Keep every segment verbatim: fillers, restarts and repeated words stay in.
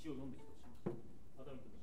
詩を読んできたとします。改めてお願いします。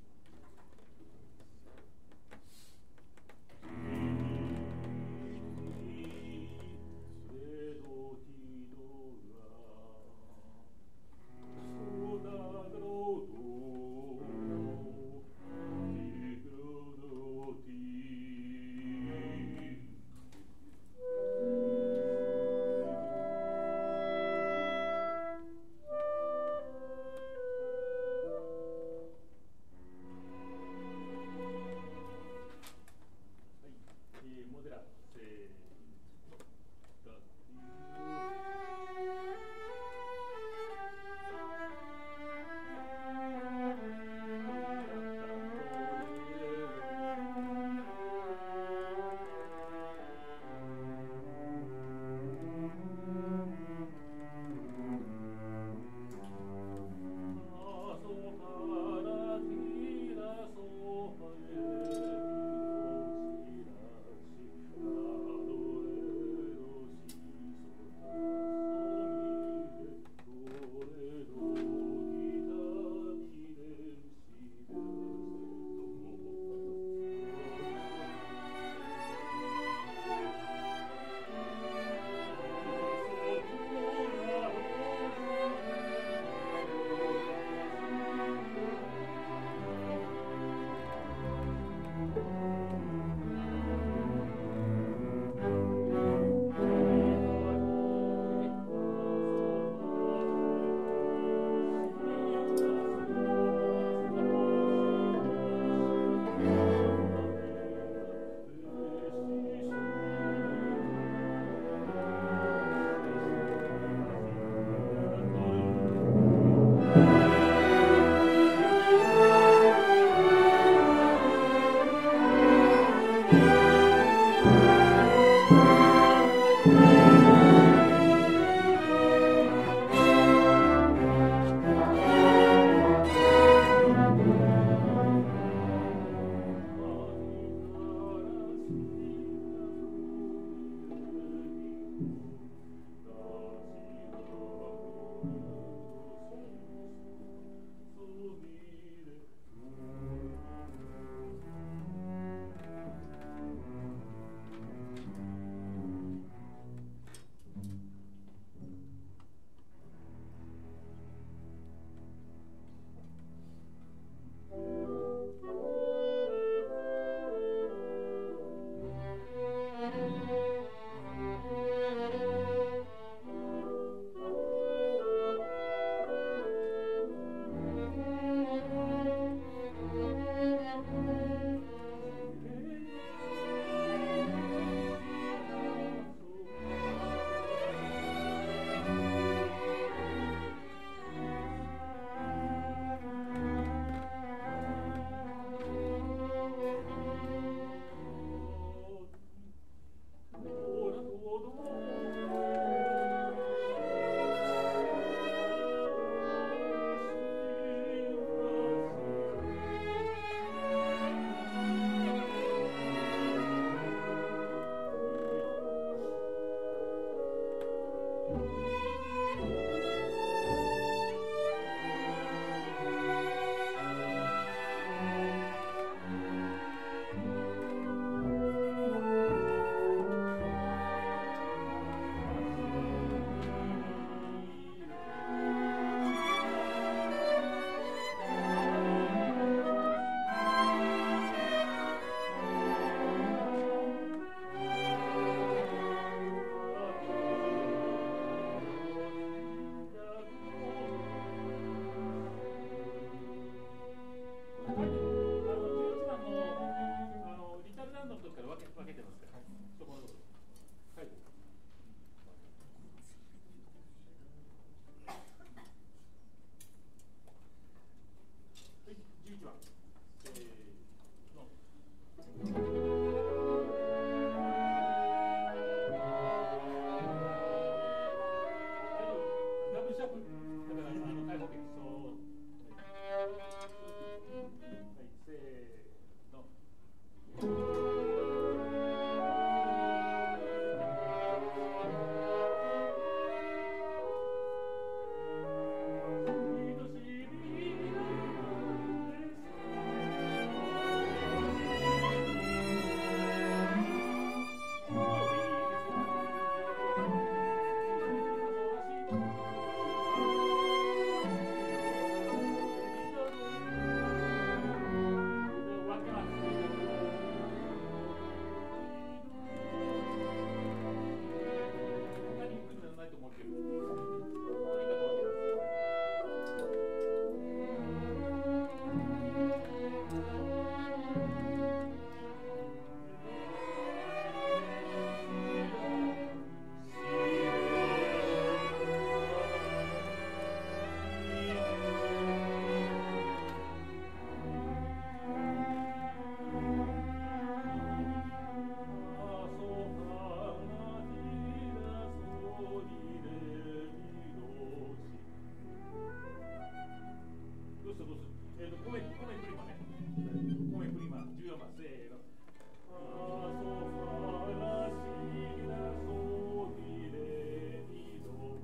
えっと、米、米プリマね。米プリマ、じゅうよんばん、せーの。ファソファラシラソミレミド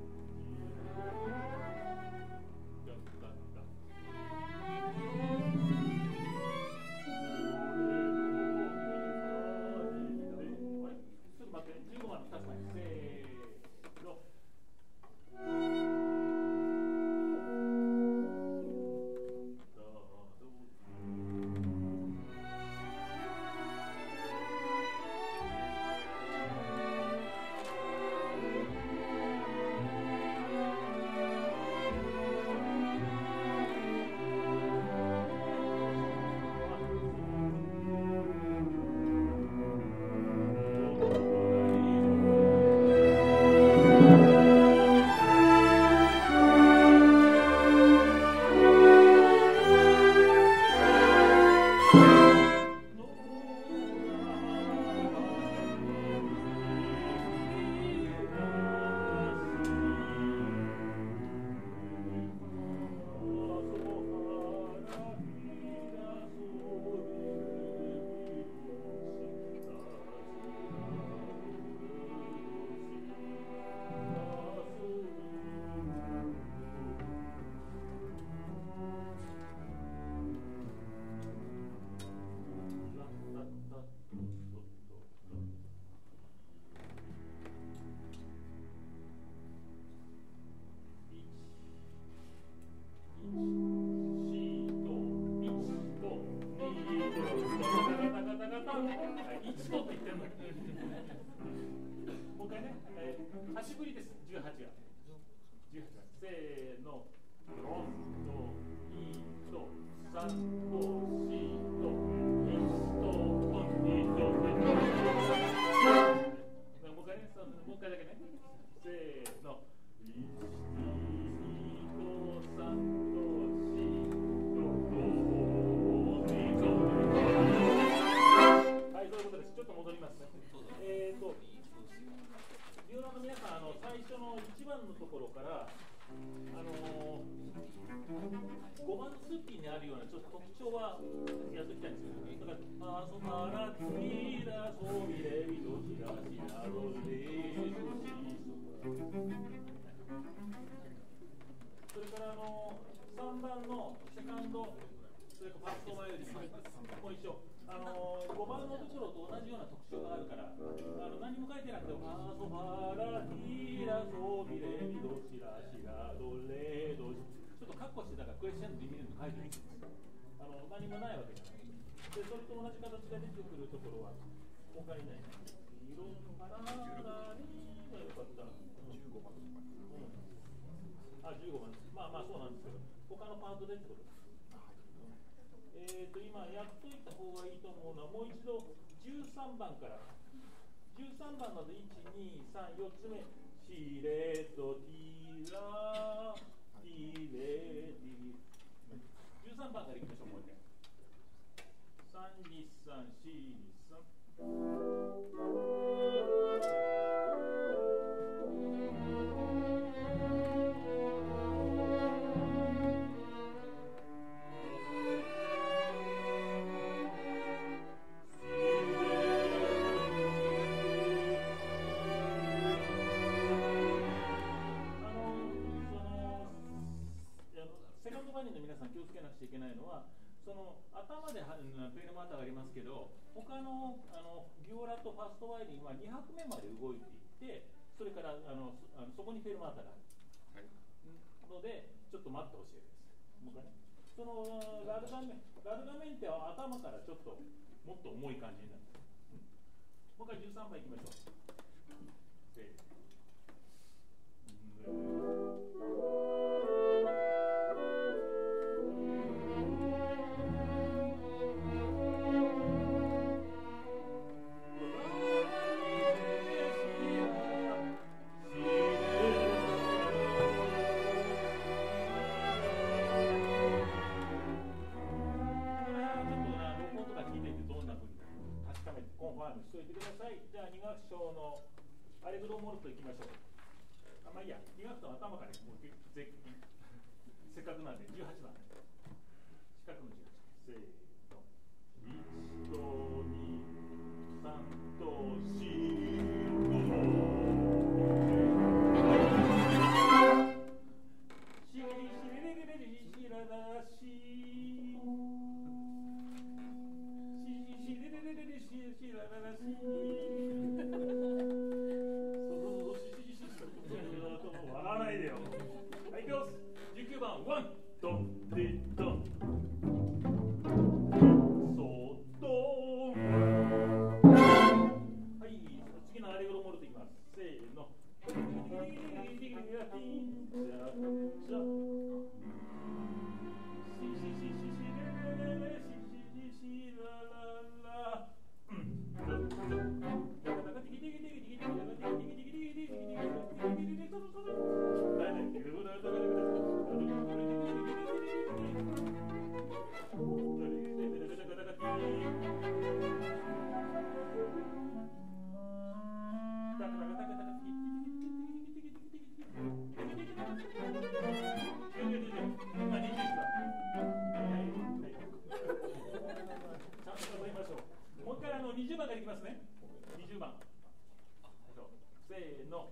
じゃあ、だ、だ。ちょっと待って、じゅうごばんのふたつまえ。せーの。いちとって言ってるのに。もう一回ね、えー、足振りです。じゅうはちが。じゅうはちが。せーの。ロンとイとサとシとイとコンイともう一回ね、もう一回だけね。せーの。いちとさんとシとドイとはい、そういうことです。ちょっと戻りますね。えーと、リオナの皆さん、あの最初のいちばんのところから、あのー、ごばん通勤にあるようなちょっと特徴はやっておきたいんですよ。だから、あそからつみだ、そみれみどしらしらどれどしそれから、あのー、さんばんのセカンド、それからファーストマイルも一緒。あのー、ごばんのところと同じような特徴があるから、あの何も書いてなくても、ファソファラティラソミレミドシラシラドレドシ、ちょっとカッコしてたからクレッシェンドで見るの書いてるんです。あの何もないわけじゃない。で、それと同じ形が出てくるところは他にない。色の花がにがよかった。じゅうごばんとか。うん。あ、じゅうごばん。まあまあそうなんですけど、他のパートでってことです。えーと今やっといた方がいいと思うのはもう一度じゅうさんばんからじゅうさんばんまでいち、に、さん、よっつめシレとティラティレティじゅうさんばんからいきましょう。もう一回さん、に、さん、し、に、さんペルマータがありますけど、他のあのギオラとファーストワイリンはに拍目まで動いていって、それからあのあのそこにフェルマータがある、はい、のでちょっと待ってほしいです。もう一回ね、そのラルガメラルガメンテは頭からちょっともっと重い感じになる、うん、もう一回じゅうさんばんいきましょう。せーしといてください。じゃあに楽章のアレグロモルトいきましょう。あ、まあいいや、に楽章の頭からもうせっかくなんでじゅうはちばん四角せーの。いちとに、さんとし。しりしりりりりしららし。ししりりりりししらららし。笑わないでよ。はい、いきます。じゅうきゅうばん、ワン、ドン、ディ、ドン。ソ、ドン。はい、次のアレグロモルトいきます。せーの。もう一回あのにじゅうばんからいきますね。にじゅうばん。せーの。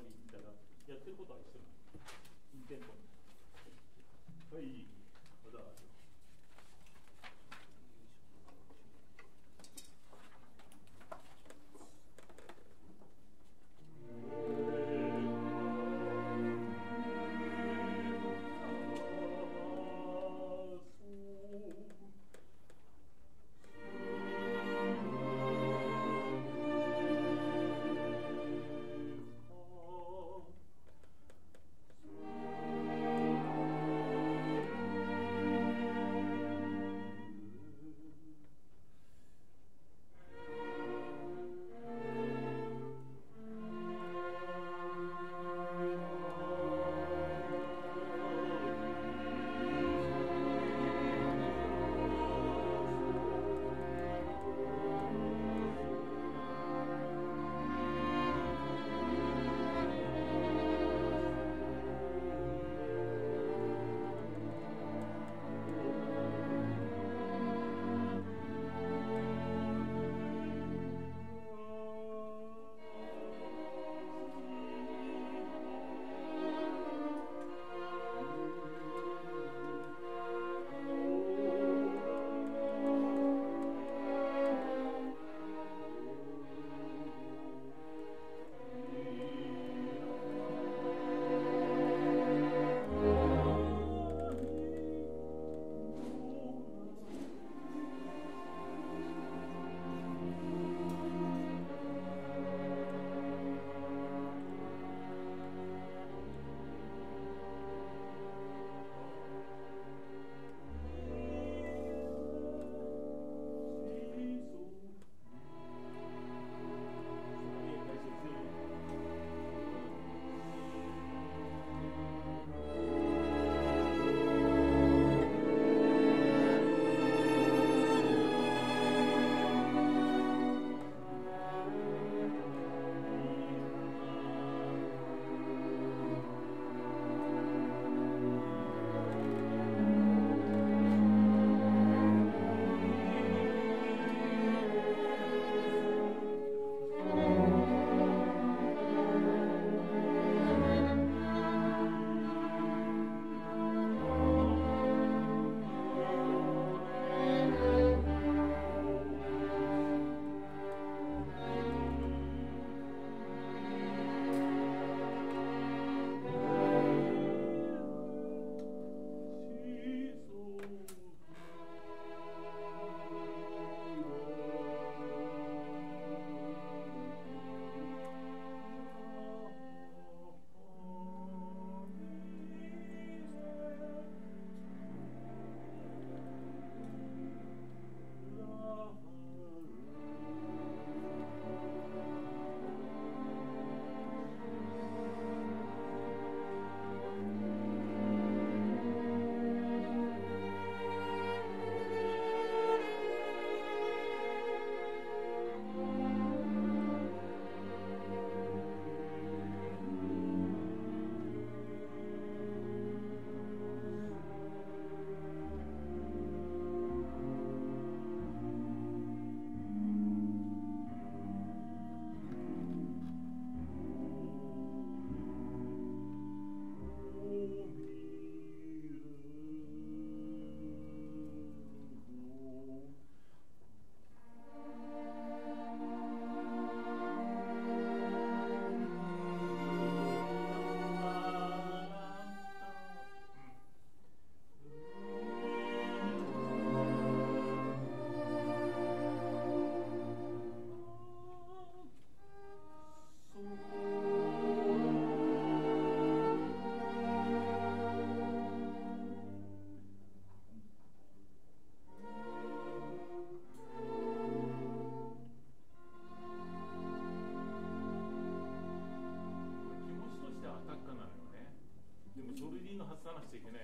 やってることは一緒なんです。インテンポ。はい、まだ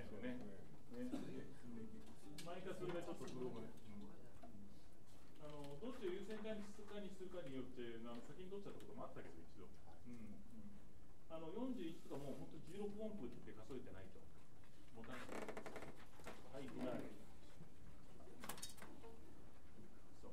ないですよね。ね、毎回それがちょっとブログで、あのどっちを優先化にするかにするかによってあの先に取っちゃったこともあったけど一度、うんうん、あのよんじゅういちとかもう本当じゅうろく音符って数えてないと持たない。はいぐらい。そう。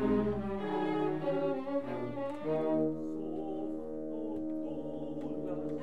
そう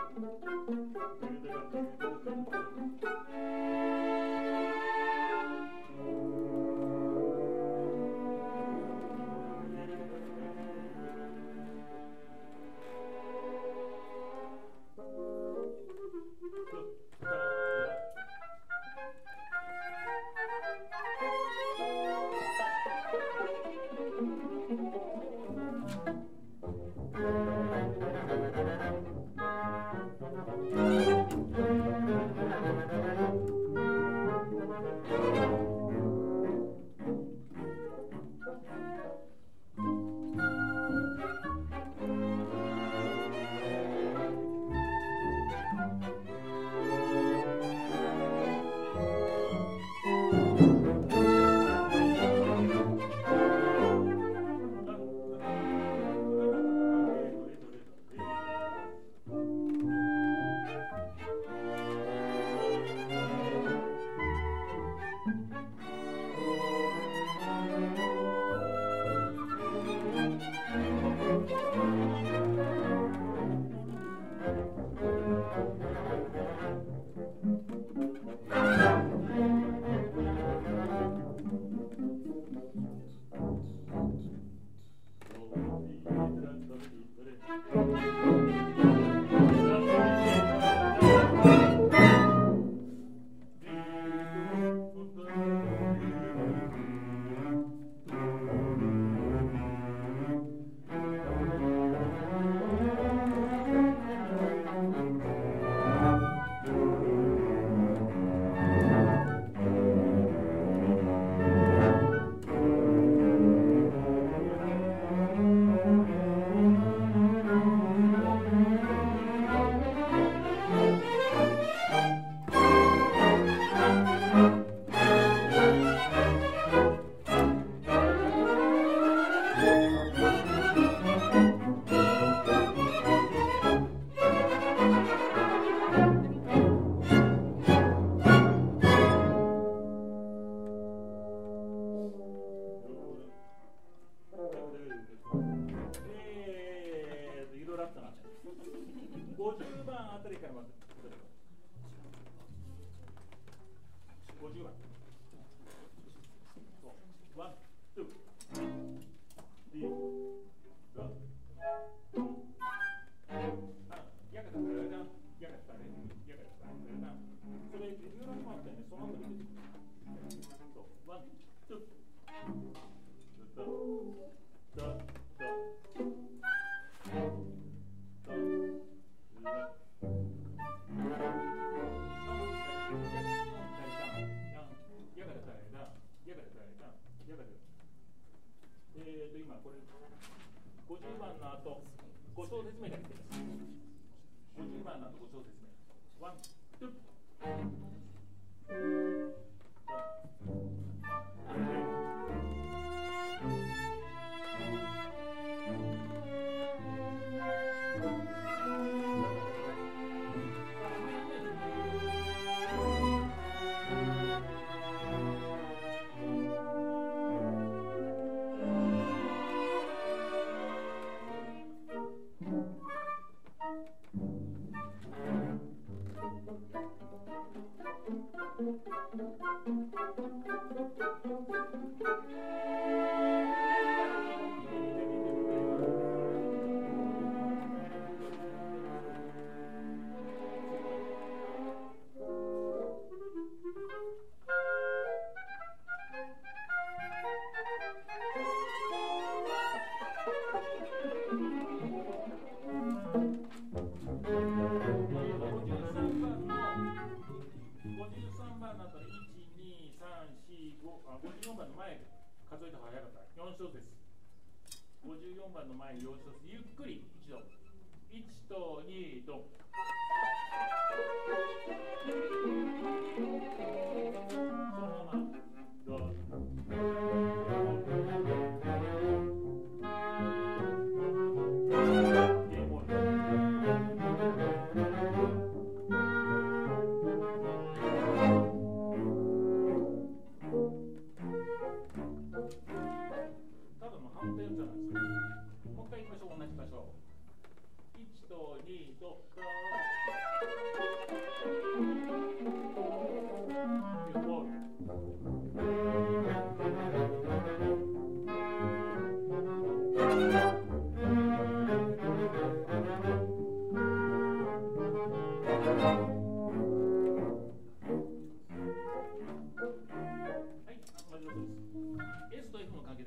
もう一回言いましょう、同じ場所。いちとにと、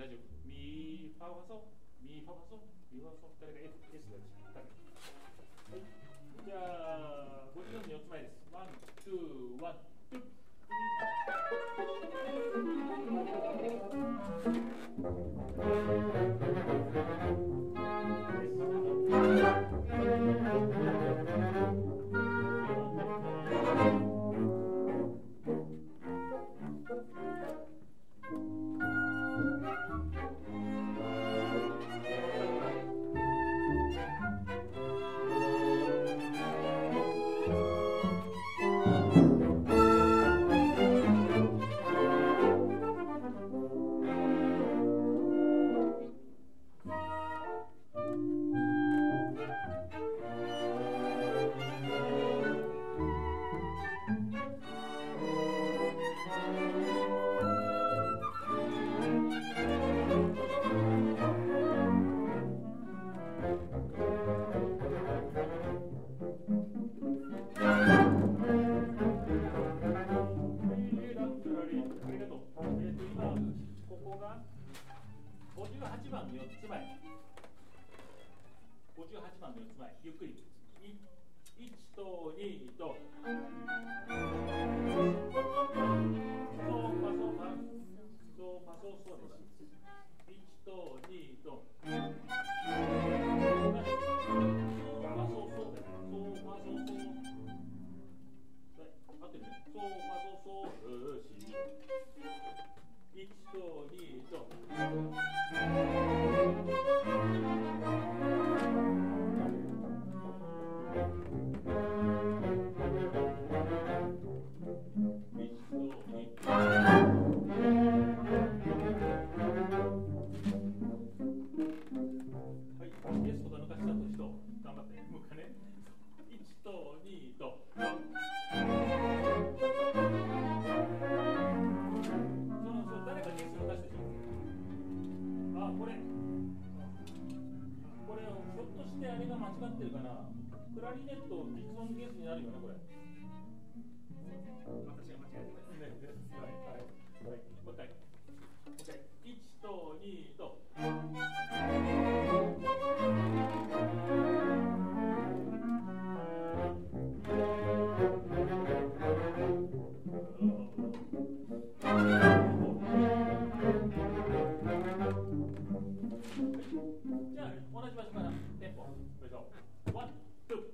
大丈夫。ミファファソ、ミファファソ、ミファファソ、誰か F、S だよ。誰か。はい。じゃあ、ごじゅうよんのよっつまえです。ワン、ツー、ワン、ツー。ゆっくりいちとにとソファソファソファソソですいちとにとソファソソでソファソソ合ってるねソファソソよしいちとにと間違ってるかな。クラリネット、ビクソンゲースになるよね、これ。私が間違えてますね。はいはいはい。もう一回。もう一回。いちとにと。じゃあ同じ場所からテンポ。ワン、ツー。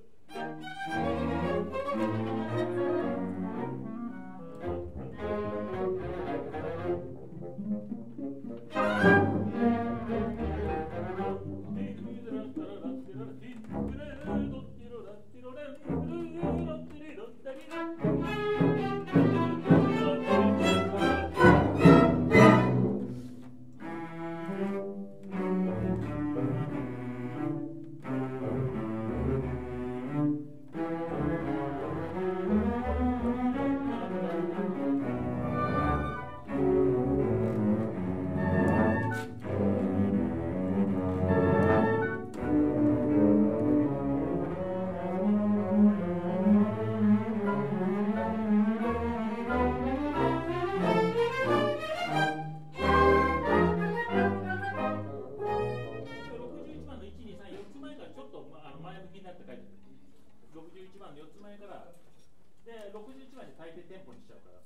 ろくじゅういちばんのよっつまえからでろくじゅういちばんで大抵テンポにしちゃうから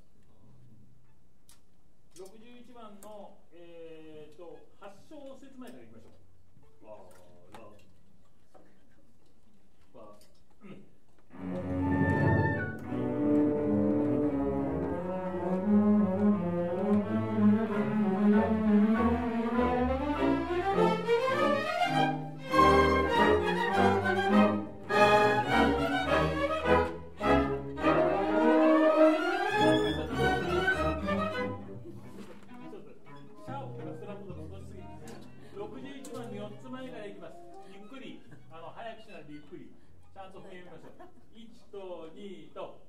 ろくじゅういちばんの、えー、とはち小節前からいきましょう。わーらわうんろくじゅういちばんのよっつまえからいきます。ゆっくりあの早くしないでゆっくりちゃんと踏みましょう。いちとにと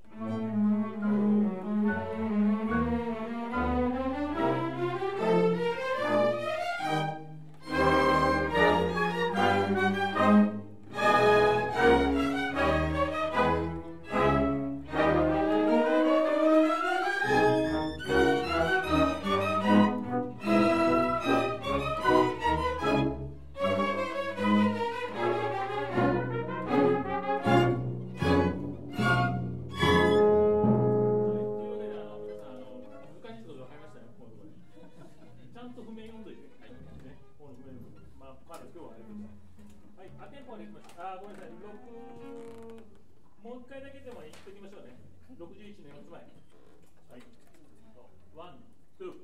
譜面読んどいて。はい。ね、この譜面、まあ、まだ今日はあれです。はい、あ、テンポはできました。あ、ごめんなさい。六、もう一回だけでも言っときましょうね。六十一の四つ前。はい。ワン、ツー。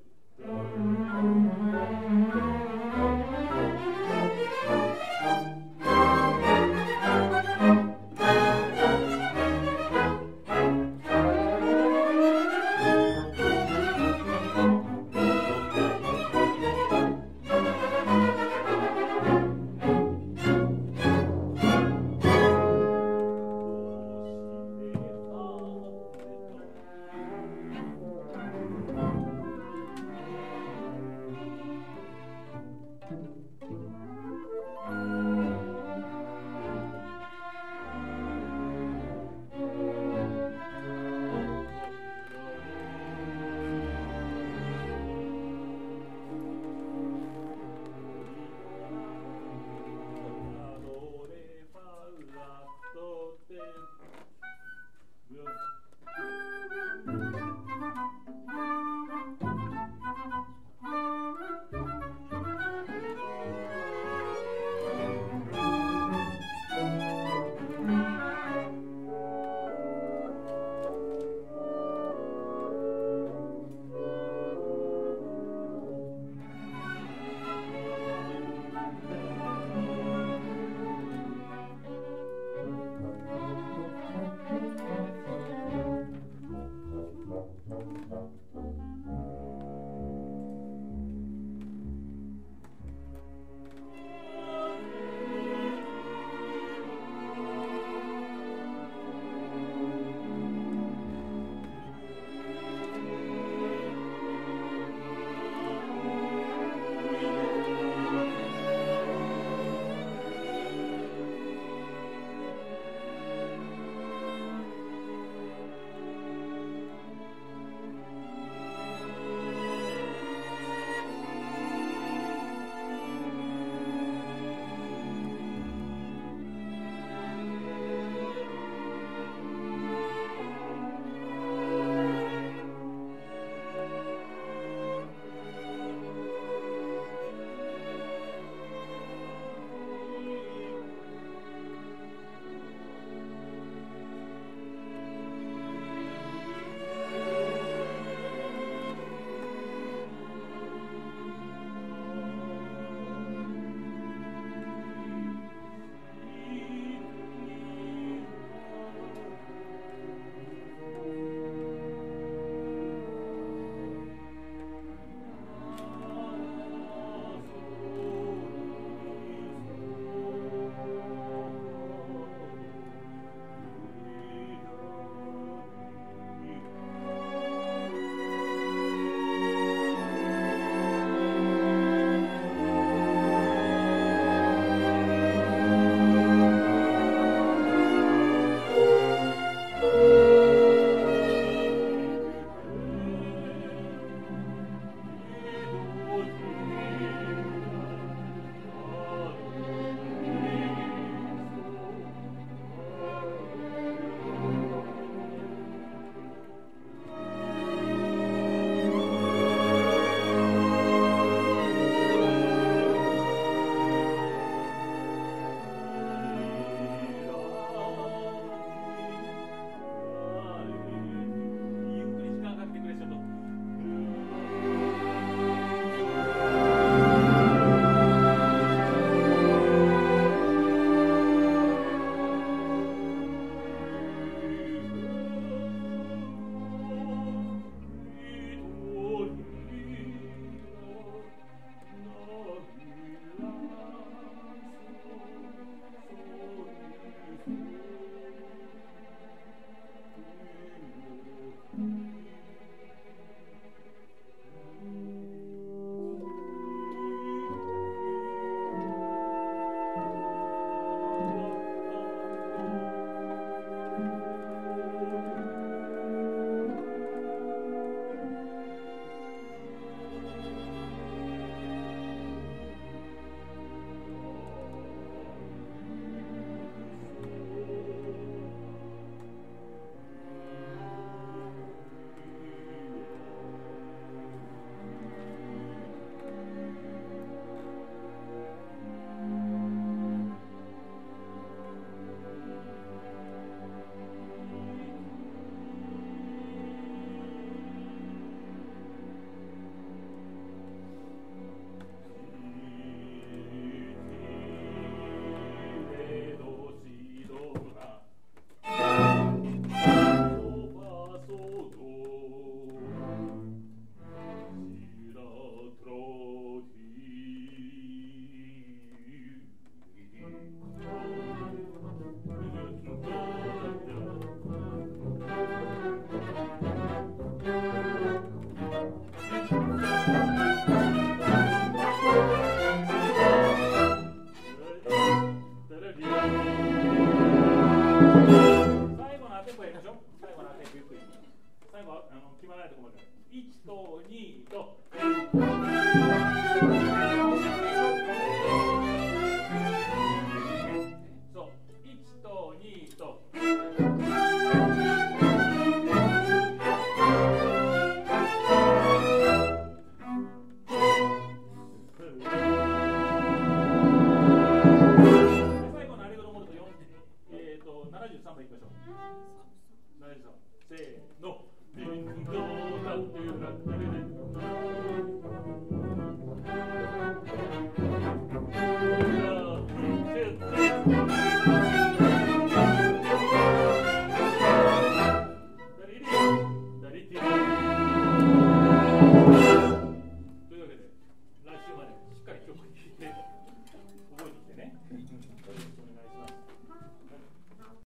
ます。